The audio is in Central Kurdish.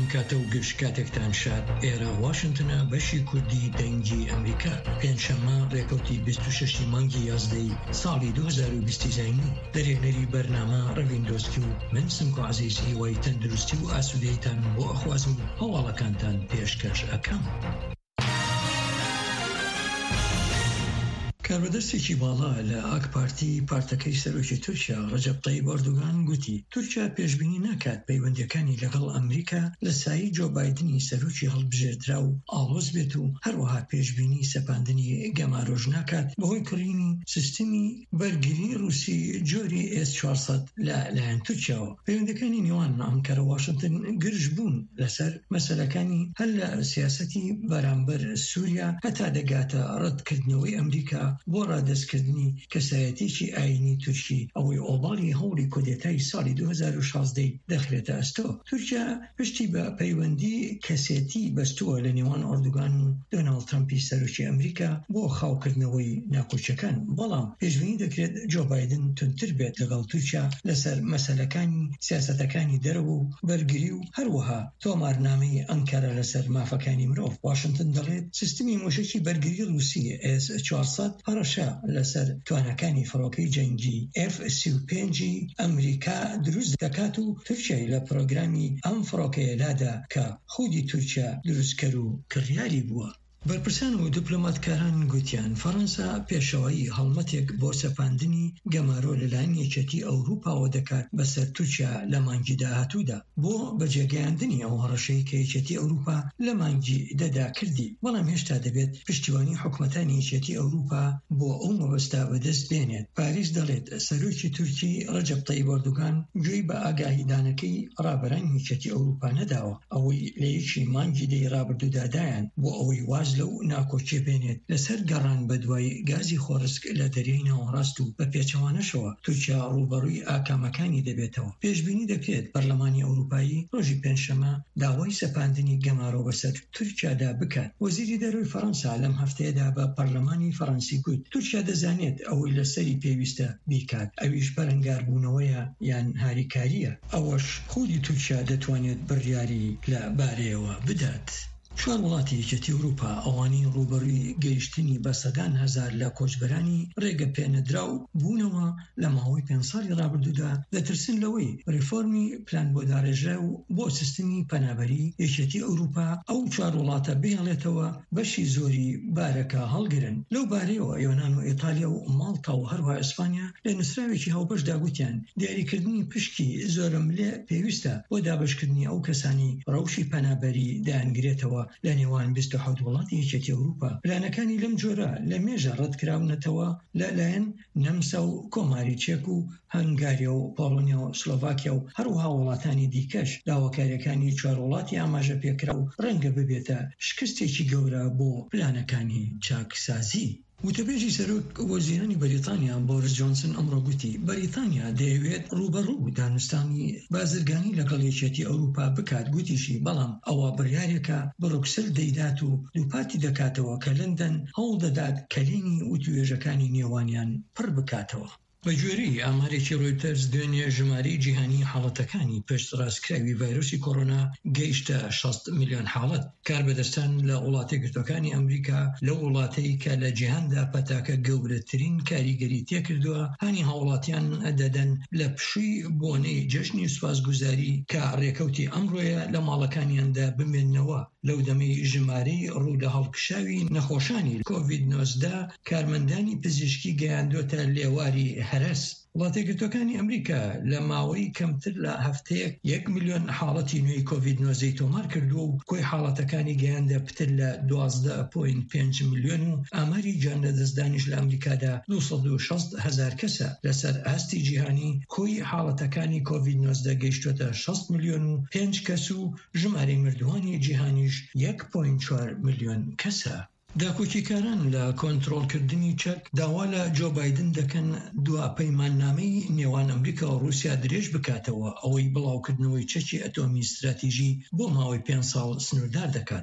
کاتە و گشت کاتێکتان شاد ئێرە واشنگتنە بەشی کوردی دەنگی ئەمریکا پێنجشەممە ڕێکەوتی 26 مانگی یازدەی ساڵی 2020 زینی دەرێنەری بەرنامە ڕەویندۆسکی و من سمکۆ عەزیز هیوای تەندروستی و ئاسودەیتان بۆ ئەخوازم و هەواڵەکانتان پێشکەش ئەکەم. کاربەدەستێکی باڵا لە ئاک پارتەکەی سەرۆکی تورکیا ڕەجەب تەیب ئەردوغان گوتی تورکیا پێشبینی ناکات پەیوەندیەکانی لەگەڵ ئەمریکا لە سایەی جۆ بایدنی سەرۆکی هەڵبژێردرا و ئاڵۆز بێت و هەروەها پێشبینی سەپاندنی گەمارۆژ ناکات بەهۆی کڕینی سیستمی بەرگری رووسی جۆری S-400 لەلایەن تورکیاوە. پەیوەندیەکانی نێوان ئەنکارە و واشنگتن گرژ بوون لەسەر مەسەلەکانی هەر لە سیاسەتی بەرامبەر سووریا هەتا دەگاتە ڕەتکردنەوەی ئەمریکا بۆ ڕادەستکردنی کەسایەتێکی ئاینی تورکی ئەوەی ئۆباڵی هەوڵی کۆدێتای ساڵی 2016 دەخرێتە ئەستۆ. تورکیا پشتی بە پەیوەندی کەسێتی بەستووە لە نێوان ئەردوغان و دۆناڵد ترامپی سەرۆکی ئەمریکا بۆ خاوکردنەوەی ناکۆچەکان، بەڵام پێشبینی دەکرێت جۆ بایدن تونتر بێت لەگەڵ تورکیا لەسەر مەسەلەکانی سیاسەتەکانی دەرەوە و بەرگری و هەروەها تۆمارنامەی ئەنکارە لەسەر مافەکانی مرۆڤ. واشنگتن دەڵێت سیستمی موشکی بەرگری رووسی S-400 پەڕەشە لەسەر توانەکانی فڕۆکەی جەنگی F-35 ئەمریکا دروست دەکات و تورکیای لە پرۆگرامی ئەم فڕۆکەیەلادا کە خودی تورکیا دروستکەر و کڕیاری بووە. بەرپرسان و دیپلۆماتکاران گوتیان فەڕەنسا پێشەوەی هەڵمەتێک بۆ سەپاندنی گەمارۆ لەلایەن یەکێتی ئەوروپاوە دەکات بەسەر تورکیا لە مانگی داهاتوودا بۆ بەجێگەیاندنی ئەو هەڕەشەی کە یەکێتی ئەوروپا لە مانگی دەدا کردی، بەڵام هێشتا دەبێت پشتیوانی حکومەتانی یەکێتی ئەوروپا بۆ ئەو مەبەستا بەدەست بێنێت. پاریس دەڵێت سەرۆکی تورکی ڕەجەب تەیب ئەردوغان گوێی بە ئاگاهیدانەکەی ڕابەرانی یەکێتی ئەوروپا نەداوە ئەوەی لە یەکی مانگی دەی ڕابردوودادایان بۆ ئەوەی واز لەو ناکۆچێ بێنێت لەسەر گەڕان بە دوای گازی خۆرسک لە دەریای ناوەڕاست و بە پێچەوانەشەوە تورکیا ڕوبەڕووی ئاکامەکانی دەبێتەوە. پێشبینی دەکرێت پەرلەمانی ئەوروپایی ڕۆژی پێنجشەممە داوای سەپاندنی گەمارۆ بەسەر تورکیادا بکات. وەزیری دەرۆی فەڕەنسا لەم هەفتەیەدا بە پەرلەمانی فەڕەنسی گوت تورکیا دەزانێت ئەوەی لەسەری پێویستە بیکات، ئەویش پەرەنگاربوونەوەیە یان هاریکاریە، ئەوەش خودی تورکیا دەتوانێت بڕیاری لە بارەیەوە بدات. 4 وڵاتی یەکێتی ئەوروپا ئەوانی ڕوبەڕووی گەیشتنی بە سەدان هەزار لە کۆچبەرانی ڕێگە پێنەدراو بوونەوە لە ماوەی 5 ساڵی ڕابردوودا دەترسن لەوەی ڕیفۆرمی پلان بۆ داڕێژرا و بۆ سیستمی پەنابەری یەکێتی ئەوروپا ئەو 4 وڵاتە بهێڵێتەوە بەشی زۆری بارەکە هەڵگرن. لەو بارەیەوە یۆنان و ئیتالیا و ماڵتا و هەروە ئەسپانیا لە نووسراوێکی هەڵبەشدا گوتیان دیاریکردنی پشکی زۆرەملێ پێویستە بۆ دابشکردنی ئەو کەسانی ڕەوشی پەنابەری دایانگرێتەوە لە نێوان 27 وڵاتی یەکێتی ئەوروپا. پلانەکانی لەم جۆرە لە مێژە ڕەتکراونەتەوە لەلایەن نەمسا و کۆماری چێک و هەنگاریا و پۆڵۆنیا و سلۆڤاکیا و هەروەها وڵاتانی دیکەش. داواکاریەکانی 4 وڵاتی ئاماژە پێکرا و ڕەنگە ببێتە شکستێکی گەورە بۆ پلانەکانی چاکسازی. وتەبێژی سەرۆک وەزیرانی بەریتانیا بۆریس جۆنسن ئەمڕۆ گوتی بەریتانیا دەیەوێت ڕوبەڕوو دانوستانی بازرگانی لەگەڵ یەکێتی ئەوروپا بکات. گوتیشی بەڵام ئەوە بڕیارێکە بروکسل دەیدات و دووپاتی دەکاتەوە کە لەندەن هەوڵ دەدات کەلێنی وتوێژەکانی نێوانیان پڕ بکاتەوە. بە گوێرەی ئامارێکی ڕۆیتەرز دوێنێ ژمارەی جیهانی حاڵەتەکانی پشت ڕاستکراوی ڤایرۆسی کۆڕۆنا گەیشتە 60 میلیۆن حاڵەت. کاربەدەستان لە وڵاتە گرتوەکانی ئەمریکا لە وڵاتەی کە لە جیهاندا پەتاکە گەورەترین کاریگەری تێکردووە هانی هاوڵاتیان دەدەن لە پشووی بۆنەی جەژنی سوپاسگوزاری کە ڕێکەوتی ئەمڕۆیە لە ماڵەکانیاندا بمێننەوە. لەو دەمەی ژمارەی ڕوو لە هەڵکشاوی نەخۆشانی کۆڤید-19 کارمەندانی پزیشکی گەیاندۆتە لێواری هەرس. وڵاتە گرتوەکانی ئەمریکا لە ماوەی کەمتر لە هەفتەیەک 1 میلیۆن حاڵەتی نوێی کۆڤید-19 تۆمار کردووە و کۆی حاڵەتەکانی گەیاندە پتر لە 12.5 میلیۆن و ئاماری جان لەدەستدانیش لە ئەمریکادا 260,000 کەسە. لەسەر ئاستی جیهانی کۆی حاڵەتەکانی کۆڤید-19 گەیشتوتە 60 میلیۆن و 5 کەس و ژمارەی مردووانی جیهانیش 1.4 میلیۆن کەسە. داکۆکیکاران لە کۆنتڕۆڵکردنی چەک داوا لە جۆ بایدن دەکەن دوا پەیماننامەی نێوان ئەمریکا و رووسیا درێژ بکاتەوە ئەوەی بڵاوکردنەوەی چەکی ئەتۆمی استراتیژی بۆ ماوەی 5 ساڵ سنووردار دەکات.